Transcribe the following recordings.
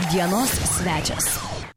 Dienos svečias.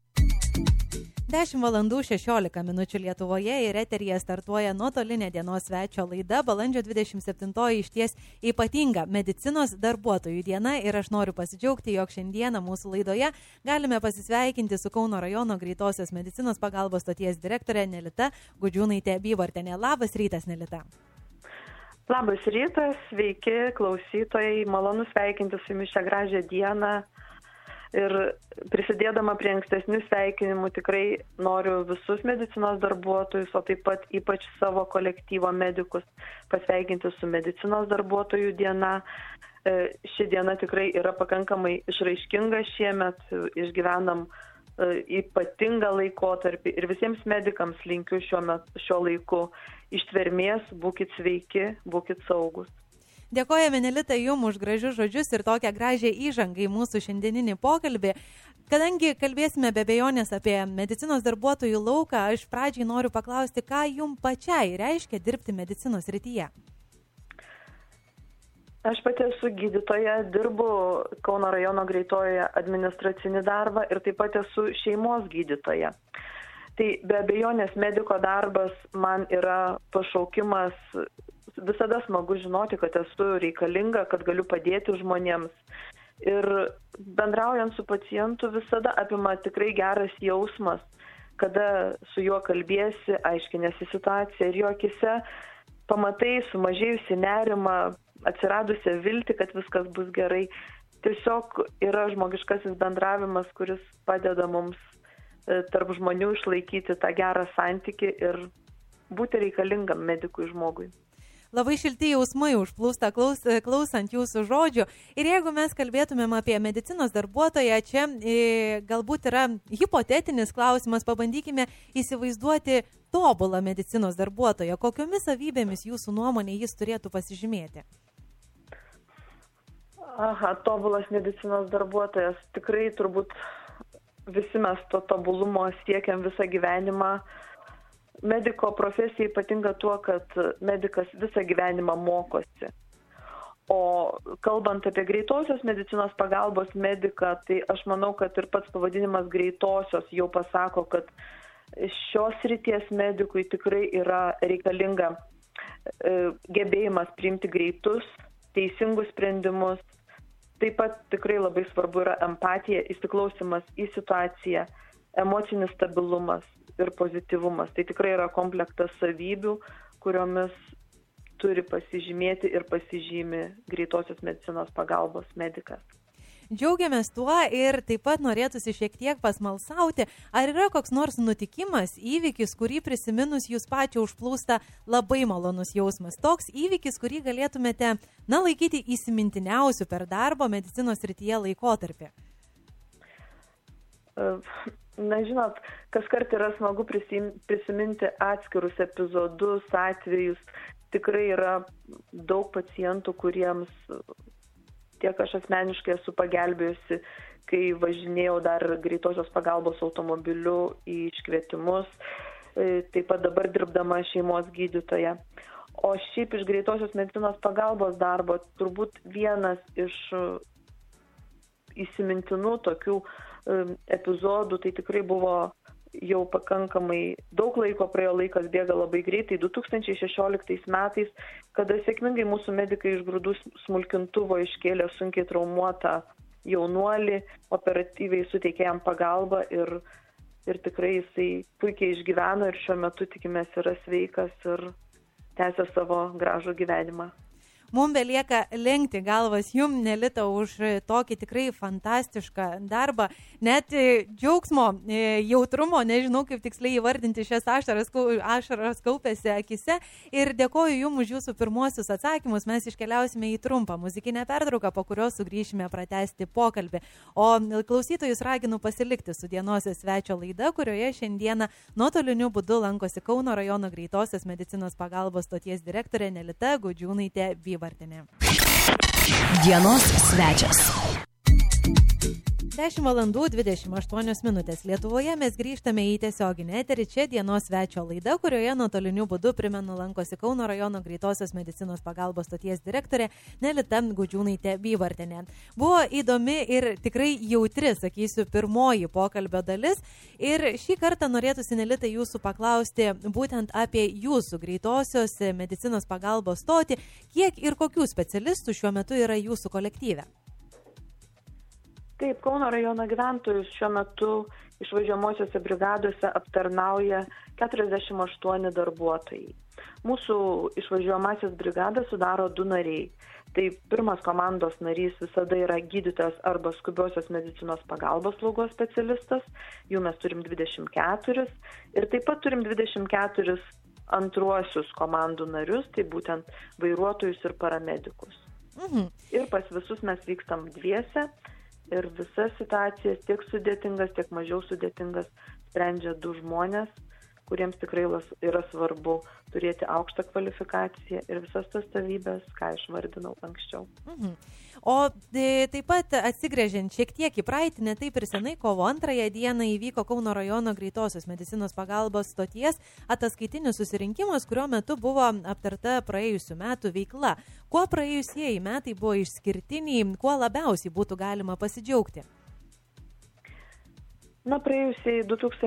10 valandų 16 minučių Lietuvoje ir eteryje startuoja nuotolinė dienos svečio laida balandžio 27 išties ypatinga medicinos darbuotojų diena ir aš noriu pasidžiaugti, jog šiandieną mūsų laidoje galime pasisveikinti su Kauno rajono greitosios medicinos pagalbos stoties direktorė Nelita Gudžiūnaitė Byvartienė. Labas rytas, Nelita. Labas rytas, sveiki klausytojai, malonu sveikinti su jumis šią gražią dieną. Ir prisidėdama prie ankstesnių sveikinimų tikrai noriu visus medicinos darbuotojus, o taip pat ypač savo kolektyvo medikus pasveikinti su medicinos darbuotojų diena. Ši diena tikrai yra pakankamai išraiškinga šiemet, išgyvenam ypatingą laikotarpį ir visiems medikams linkiu šiuo laiku ištvermės, būkit sveiki, būkit saugus. Dėkojame, Nelita, jums už gražius žodžius ir tokią gražią įžangą į mūsų šiandieninį pokalbį. Kadangi kalbėsime be abejonės apie medicinos darbuotojų lauką, aš pradžiai noriu paklausti, ką jums pačiai reiškia dirbti medicinos srityje? Aš pati esu gydytoja, dirbu Kauno rajono greitojoje administracinį darbą ir taip pat esu šeimos gydytoja. Tai be abejonės mediko darbas man yra pašaukimas. Visada smagu žinoti, kad esu reikalinga, kad galiu padėti žmonėms. Ir bendraujant su pacientu visada apima tikrai geras jausmas, kada su juo kalbėsi, aiškinėsi situaciją ir jo akise pamatai sumažėjusi nerimą, atsiradusią viltį, kad viskas bus gerai. Tiesiog yra žmogiškasis bendravimas, kuris padeda mums tarp žmonių išlaikyti tą gerą santykį ir būti reikalingam medikui žmogui. Labai šilti jausmai užplūsta klausant jūsų žodžių. Ir jeigu mes kalbėtumėm apie medicinos darbuotoją, čia galbūt yra hipotetinis klausimas, pabandykime įsivaizduoti tobulą medicinos darbuotoją. Kokiomis savybėmis jūsų nuomonė jis turėtų pasižymėti? Tobulas medicinos darbuotojas. Tikrai turbūt visi mes to tobulumo siekiam visą gyvenimą. Mediko profesija ypatinga tuo, kad medikas visą gyvenimą mokosi. O kalbant apie greitosios medicinos pagalbos mediką, tai aš manau, kad ir pats pavadinimas greitosios jau pasako, kad šios srities medikui tikrai yra reikalinga gebėjimas priimti greitus, teisingus sprendimus. Taip pat tikrai labai svarbu yra empatija, įsiklausimas į situaciją, emocinis stabilumas ir pozityvumas. Tai tikrai yra komplektas savybių, kuriomis turi pasižymėti ir pasižymi greitosios medicinos pagalbos medikas. Džiaugiamės tuo ir taip pat norėtųsi šiek tiek pasmalsauti, ar yra koks nors nutikimas, įvykis, kurį prisiminus jūs pačią užplūsta labai malonus jausmas. Toks įvykis, kurį galėtumėte, laikyti įsimintiniausiu per darbo medicinos srityje laikotarpį. Žinot, kaskart yra smagu prisiminti atskirus epizodus, atvejus. Tikrai yra daug pacientų, kuriems tiek aš asmeniškai esu pagelbėjusi, kai važinėjau dar greitosios pagalbos automobiliu į iškvietimus, taip pat dabar dirbdama šeimos gydytoja. O šiaip iš greitosios medicinos pagalbos darbo turbūt vienas iš įsimintinų tokių epizodų, tai tikrai buvo jau pakankamai daug laiko, praėjo laikas bėga labai greitai, 2016 metais, kada sėkmingai mūsų medikai iš grūdų smulkintuvo iškėlė sunkiai traumuotą jaunuolį, operatyviai suteikė jam pagalbą ir tikrai jisai puikiai išgyveno ir šiuo metu tikimės yra sveikas ir tęsia savo gražų gyvenimą. Mums belieka lenkti galvas jum, Nelita, už tokį tikrai fantastišką darbą. Net džiaugsmo, jautrumo, nežinau kaip tiksliai įvardinti šias ašaras kaupėsi akise. Ir dėkoju jums už jūsų pirmuosius atsakymus. Mes iškeliausime į trumpą muzikinę pertrauką, po kurios sugrįšime pratęsti pokalbį. O klausytojus raginu pasilikti su dienos svečio laida, kurioje šiandieną nuotoliniu būdu lankosi Kauno rajono greitosios medicinos pagalbos stoties direktorė Nelita Gudžiūnaitė Byvartienė. Dienos svečias. 10:28 Lietuvoje mes grįžtame į tiesioginį eterį. Čia dienos svečio laida, kurioje nuotoliniu būdu, primenu, lankosi Kauno rajono greitosios medicinos pagalbos stoties direktorė Nelita Gudžiūnaitė Byvartienė. Buvo įdomi ir tikrai jautri, sakysiu, pirmoji pokalbio dalis. Ir šį kartą norėtųsi, Nelita, jūsų paklausti būtent apie jūsų greitosios medicinos pagalbos stotį. Kiek ir kokių specialistų šiuo metu yra jūsų kolektyve? Taip, Kauno rajono gyventojus šiuo metu išvažiuojamosiose brigadose aptarnauja 48 darbuotojai. Mūsų išvažiuojamasis brigadas sudaro 2 nariai. Tai pirmas komandos narys visada yra gydytojas arba skubiosios medicinos pagalbos slaugos specialistas. Jų mes turim 24 ir taip pat turim 24 antruosius komandų narius, tai būtent vairuotojus ir paramedikus. Ir pas visus mes vykstam dviese. Ir visas situacijas, tiek sudėtingas, tiek mažiau sudėtingas, sprendžia 2 žmonės, kuriems tikrai yra svarbu turėti aukštą kvalifikaciją ir visas tas savybės, ką išvardinau anksčiau. O taip pat atsigręžiant šiek tiek į praeitį, ne taip ir senai, kovo 2 dieną įvyko Kauno rajono greitosios medicinos pagalbos stoties ataskaitinis susirinkimas, kurio metu buvo aptarta praėjusių metų veikla. Kuo praėjusieji metai buvo išskirtiniai, kuo labiausiai būtų galima pasidžiaugti? Praėjusiai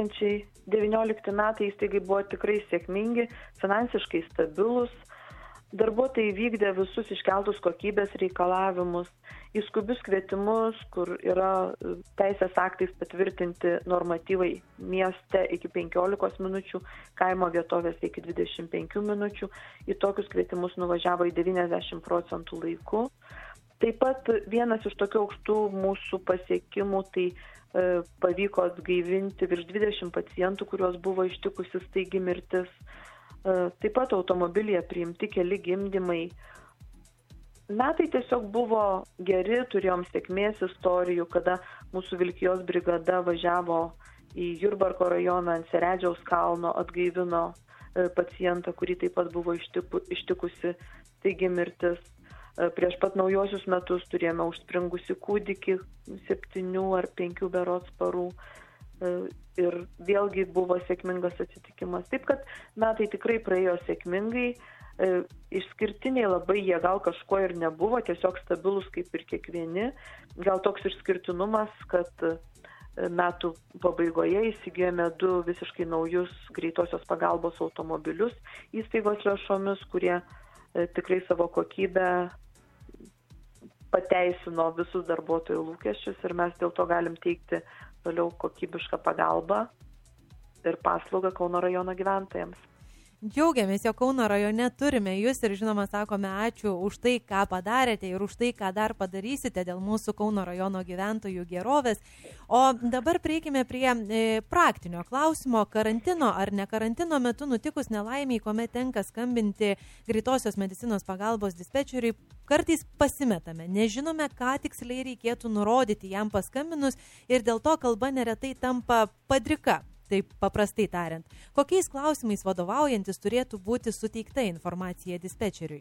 2019 metai įstaigai buvo tikrai sėkmingi, finansiškai stabilus. Darbuotojai vykdė visus iškeltus kokybės reikalavimus, į skubius kvietimus, kur yra teisės aktais patvirtinti normatyvai mieste iki 15 minučių, kaimo vietovėse iki 25 minučių. Į tokius kvietimus nuvažiavo į 90% laiku. Taip pat vienas iš tokių aukštų mūsų pasiekimų, tai pavyko atgaivinti virš 20 pacientų, kuriuos buvo ištikusi staigi mirtis. Taip pat automobilyje priimti keli gimdymai. Metai tiesiog buvo geri, turėjom sėkmės istorijų, kada mūsų Vilkijos brigada važiavo į Jurbarko rajoną ant Seredžiaus kalno, atgaivino pacientą, kurį taip pat buvo ištikusi staigi mirtis. Prieš pat naujosius metus turėjome užspringusi kūdikį 7 ar 5 berods parų. Ir vėlgi buvo sėkmingas atsitikimas. Taip, kad metai tikrai praėjo sėkmingai, išskirtiniai labai jie gal kažko ir nebuvo, tiesiog stabilus kaip ir kiekvieni. Gal toks išskirtinumas, kad metų pabaigoje įsigijome 2 visiškai naujus greitosios pagalbos automobilius įstaigos lėšomis, kurie tikrai savo kokybę pateisino visus darbuotojų lūkesčius ir mes dėl to galim teikti toliau kokybišką pagalbą ir paslaugą Kauno rajono gyventojams. Džiaugiamės, jo Kauno rajone turime jūs ir žinoma sakome ačiū už tai, ką padarėte ir už tai, ką dar padarysite dėl mūsų Kauno rajono gyventojų gerovės. O dabar prieikime prie praktinio klausimo. Karantino ar ne karantino metu nutikus nelaimiai, kuomet tenka skambinti greitosios medicinos pagalbos dispečeriui, kartais pasimetame. Nežinome, ką tiksliai reikėtų nurodyti jam paskambinus ir dėl to kalba neretai tampa padrika. Taip paprastai tariant, kokiais klausimais vadovaujantis turėtų būti suteikta informacija dispečeriui?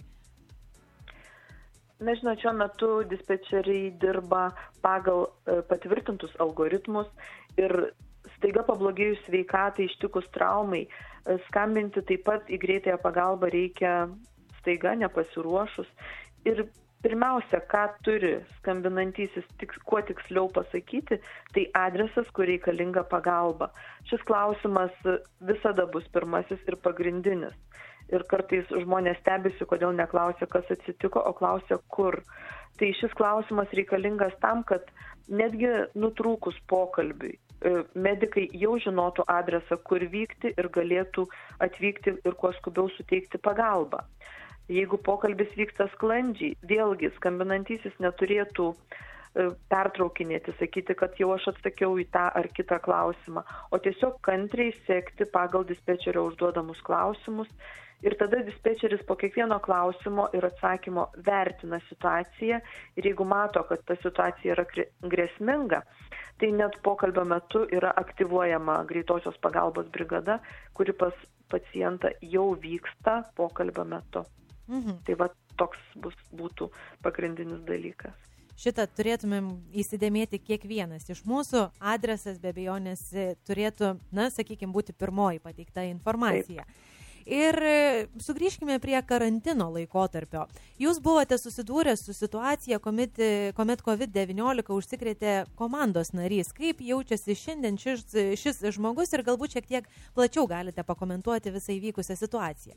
Nežinau, šiuo metu dispečeriai dirba pagal patvirtintus algoritmus ir staiga pablogėjus sveikatai ištikus traumai, skambinti taip pat į greitąją pagalbą reikia staiga nepasiruošus. Ir pirmiausia, ką turi skambinantysis kuo tiksliau pasakyti, tai adresas, kur reikalinga pagalba. Šis klausimas visada bus pirmasis ir pagrindinis. Ir kartais žmonės stebisi, kodėl neklausia, kas atsitiko, o klausia, kur. Tai šis klausimas reikalingas tam, kad netgi nutrūkus pokalbiui, medikai jau žinotų adresą, kur vykti ir galėtų atvykti ir kuo skubiau suteikti pagalbą. Jeigu pokalbis vyksta sklandžiai, vėlgi skambinantysis neturėtų pertraukinėti, sakyti, kad jau aš atsakiau į tą ar kitą klausimą, o tiesiog kantriai sekti pagal dispečerio užduodamus klausimus ir tada dispečeris po kiekvieno klausimo ir atsakymo vertina situaciją ir jeigu mato, kad ta situacija yra grėsminga, tai net pokalbio metu yra aktyvuojama greitosios pagalbos brigada, kuri pas pacientą jau vyksta pokalbio metu. Tai va toks būtų pagrindinis dalykas. šitą turėtumėm įsidėmėti kiekvienas iš mūsų. Adresas be abejonės turėtų, sakykime, būti pirmoji pateikta informacija. Taip. Ir sugrįžkime prie karantino laikotarpio. Jūs buvote susidūrę su situacija, kuomet COVID-19 užsikrėtė komandos narys. Kaip jaučiasi šiandien šis žmogus ir galbūt šiek tiek plačiau galite pakomentuoti visą įvykusią situaciją?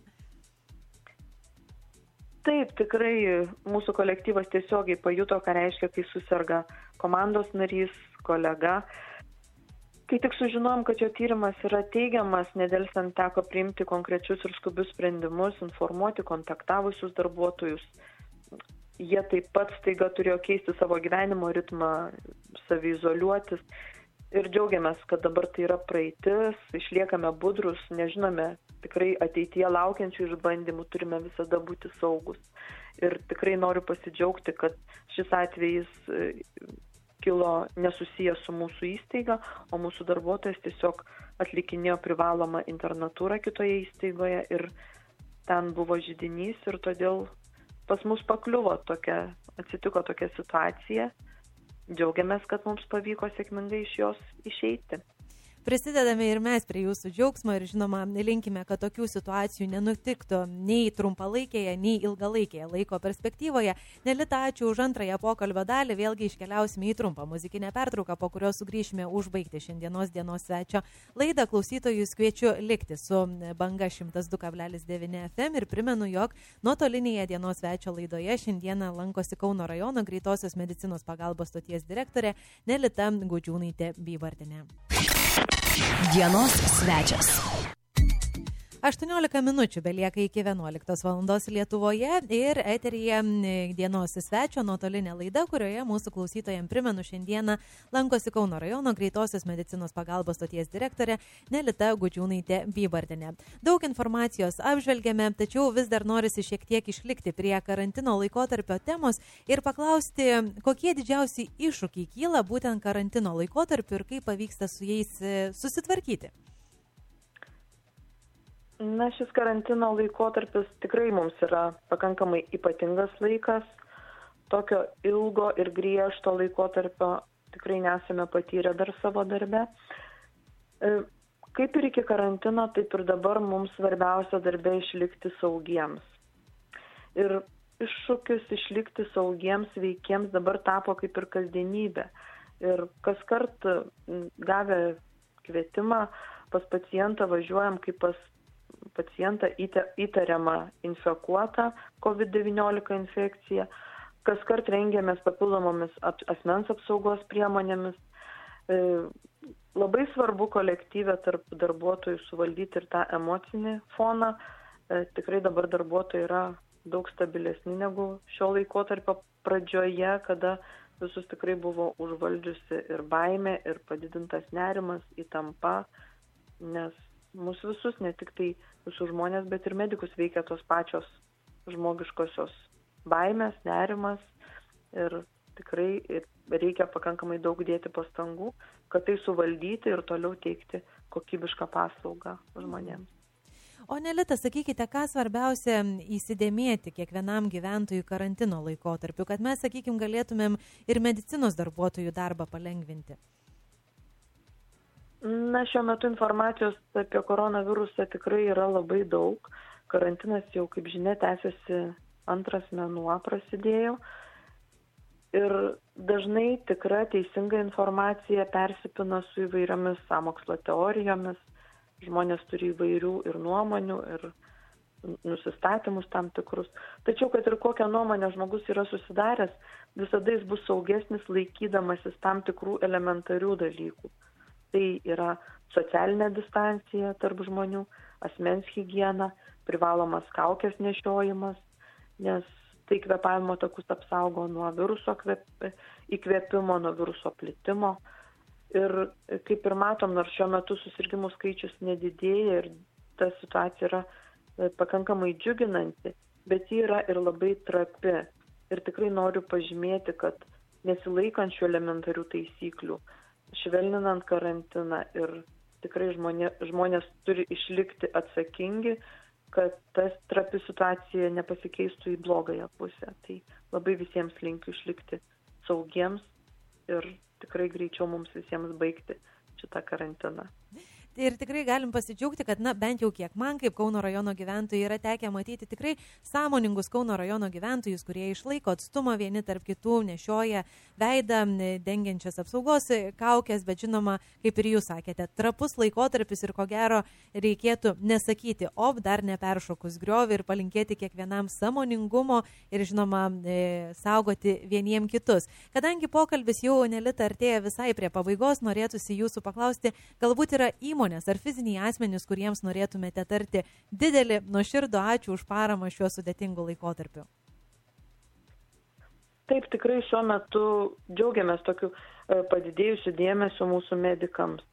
Taip, tikrai mūsų kolektyvas tiesiogiai pajuto, ką reiškia, kai susirga komandos narys, kolega. Kai tik sužinojom, kad jo tyrimas yra teigiamas, nedelsiant teko priimti konkrečius ir skubius sprendimus, informuoti kontaktavusius darbuotojus. Jie taip pat staiga turėjo keisti savo gyvenimo ritmą, saviizoliuotis. Ir džiaugiamės, kad dabar tai yra praeitis, išliekame budrus, nežinome tikrai ateityje laukiančių išbandymų, turime visada būti saugus. Ir tikrai noriu pasidžiaugti, kad šis atvejis kilo nesusijęs su mūsų įstaiga, o mūsų darbuotojas tiesiog atlikinėjo privalomą internatūrą kitoje įstaigoje ir ten buvo židinys ir todėl pas mus atsitiko tokia situacija. Džiaugiamės, kad mums pavyko sėkmingai iš jos išeiti. Prisidedame ir mes prie jūsų džiaugsmo ir žinoma, linkime, kad tokių situacijų nenutiktų nei trumpalaikėje, nei ilgalaikėje laiko perspektyvoje. Nelita, ačiū už antrąją pokalbio dalį, vėlgi iškeliausime į trumpą muzikinę pertrauką, po kurios sugrįšime užbaigti šiandienos dienos svečio laidą. Klausytojus kviečiu likti su banga 102,9 FM ir primenu, jog nuotolinėje dienos svečio laidoje šiandieną lankosi Kauno rajono greitosios medicinos pagalbos stoties direktorė Nelita Gudžiūnaitė Bybartienė. Dienos svečias. 18 minučių belieka iki 11 valandos Lietuvoje ir eteryje dienos svečio nuotolinė laida, kurioje mūsų klausytojams primenu šiandieną lankosi Kauno rajono greitosios medicinos pagalbos stoties direktorė Nelita Gudžiūnaitė Bybartienė. Daug informacijos apžvelgėme, tačiau vis dar norisi šiek tiek išlikti prie karantino laikotarpio temos ir paklausti, kokie didžiausi iššūkiai kyla būtent karantino laikotarpiu ir kaip pavyksta su jais susitvarkyti. Šis karantino laikotarpis tikrai mums yra pakankamai ypatingas laikas. Tokio ilgo ir griežto laikotarpio tikrai nesame patyrę dar savo darbe. Kaip ir iki karantino, taip ir dabar mums svarbiausia darbe išlikti saugiems. Ir iššūkis išlikti saugiems, veikiems dabar tapo kaip ir kasdienybė. Ir kaskart gavę kvietimą pas pacientą važiuojam kaip pas pacientą įtariamą infekuotą COVID-19 infekciją. Kaskart rengiamės papildomomis asmens apsaugos priemonėmis. Labai svarbu kolektyve tarp darbuotojų suvaldyti ir tą emocinį foną. Tikrai dabar darbuotojai yra daug stabilesni negu šio laikotarpio pradžioje, kada visus tikrai buvo užvaldžiusi ir baimė, ir padidintas nerimas, įtampa, nes mūsų visus, ne tik tai visus žmonės, bet ir medikus veikia tos pačios žmogiškosios baimės, nerimas ir tikrai reikia pakankamai daug dėti pastangų, kad tai suvaldyti ir toliau teikti kokybišką paslaugą žmonėms. O Nelita, sakykite, ką svarbiausia įsidėmėti kiekvienam gyventojui karantino laikotarpiu, kad mes, sakykime, galėtumėm ir medicinos darbuotojų darbą palengvinti? Šiuo metu informacijos apie koronavirusą tikrai yra labai daug. Karantinas jau, kaip žinia, tęsiasi 2 mėnuo prasidėjo. Ir dažnai tikra teisinga informacija persipina su įvairiomis sąmokslo teorijomis. Žmonės turi įvairių ir nuomonių, ir nusistatymus tam tikrus. Tačiau, kad ir kokią nuomonę žmogus yra susidaręs, visada jis bus saugesnis laikydamasis tam tikrų elementarių dalykų. Tai yra socialinė distancija tarp žmonių, asmens higiena, privalomas kaukės nešiojimas, nes tai kvėpavimo takus apsaugo nuo viruso įkvėpimo, nuo viruso plitimo. Ir kaip ir matom, nors šiuo metu susirgimų skaičius nedidėja ir ta situacija yra pakankamai džiuginanti, bet ji yra ir labai trapi. Ir tikrai noriu pažymėti, kad nesilaikant šių elementarių taisyklių, švelninant karantiną ir tikrai žmonės turi išlikti atsakingi, kad tas trapi situacija nepasikeistų į blogąją pusę. Tai labai visiems linkiu išlikti saugiems ir tikrai greičiau mums visiems baigti šitą karantiną. Ir tikrai galim pasidžiaugti, kad, bent jau kiek man, kaip Kauno rajono gyventojai, yra tekę matyti tikrai sąmoningus Kauno rajono gyventojus, kurie išlaiko atstumą vieni tarp kitų, nešioja veidą, dengiančias apsaugos kaukės, bet žinoma, kaip ir jūs sakėte, trapus laikotarpis ir ko gero reikėtų nesakyti, dar neperšokus griovį ir palinkėti kiekvienam sąmoningumo ir, žinoma, saugoti vieniem kitus. Kadangi pokalbis jau Nelita artėja visai prie pabaigos, norėtųsi jūsų paklausti, galbūt yra įmonės ar fiziniai asmenys, kuriems norėtumėte tarti didelį nuoširdų ačiū už paramą šiuo sudėtingu laikotarpiu? Taip, tikrai šiuo metu džiaugiamės tokiu padidėjusiu dėmesiu mūsų medikams.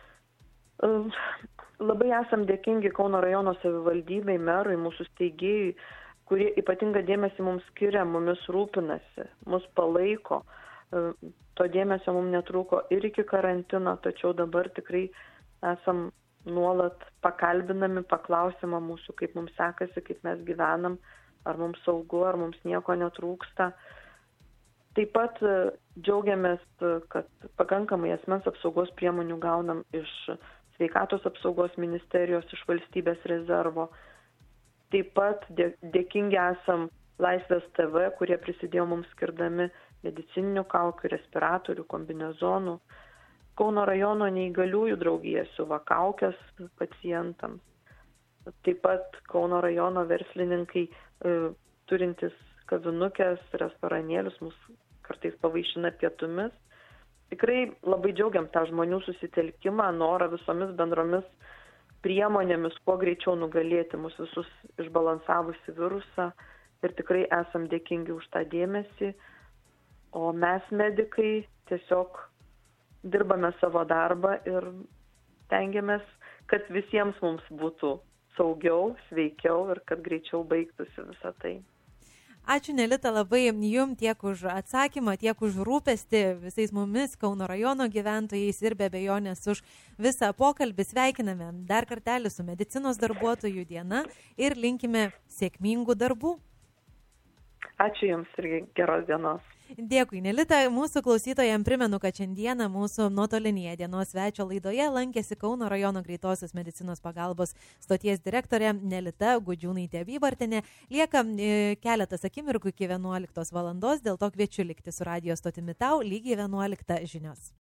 Labai esam dėkingi Kauno rajono savivaldybei, merui, mūsų steigėjai, kurie ypatingą dėmesį mums skiria, mumis rūpinasi, mus palaiko. To dėmesio mums netrūko ir iki karantino, tačiau dabar tikrai esam nuolat pakalbinami, paklausima mūsų, kaip mums sekasi, kaip mes gyvenam, ar mums saugu, ar mums nieko netrūksta. Taip pat džiaugiamės, kad pakankamai asmens apsaugos priemonių gaunam iš Sveikatos apsaugos ministerijos, iš valstybės rezervo. Taip pat dėkingi esam Laisvės TV, kurie prisidėjo mums skirdami medicininių kaukių, respiratorių, kombinezonų. Kauno rajono neįgaliųjų draugija siuva kaukes pacientams. Taip pat Kauno rajono verslininkai turintis kavinukės, restoranėlius mus kartais pavaišina pietumis. Tikrai labai džiaugiam tą žmonių susitelkimą, norą visomis bendromis priemonėmis kuo greičiau nugalėti mus visus išbalansavusi virusą ir tikrai esam dėkingi už tą dėmesį. O mes medikai tiesiog dirbame savo darbą ir tengiamės, kad visiems mums būtų saugiau, sveikiau ir kad greičiau baigtųsi visą tai. Ačiū, Nelita, labai jum tiek už atsakymą, tiek už rūpestį visais mumis, Kauno rajono gyventojais ir be abejonės už visą pokalbį. Sveikiname dar kartelį su medicinos darbuotojų diena ir linkime sėkmingų darbų. Ačiū jums ir geros dienos. Dėkui, Nelita. Mūsų klausytojams primenu, kad šiandieną mūsų nuotolinėje dienos svečio laidoje lankėsi Kauno rajono greitosios medicinos pagalbos stoties direktorė Nelita Gudžiūnaitė-Vybartienė. Lieka keletas akimirkų iki 11 valandos, dėl to kviečiu likti su radijo stotimi tau lygiai 11 žinios.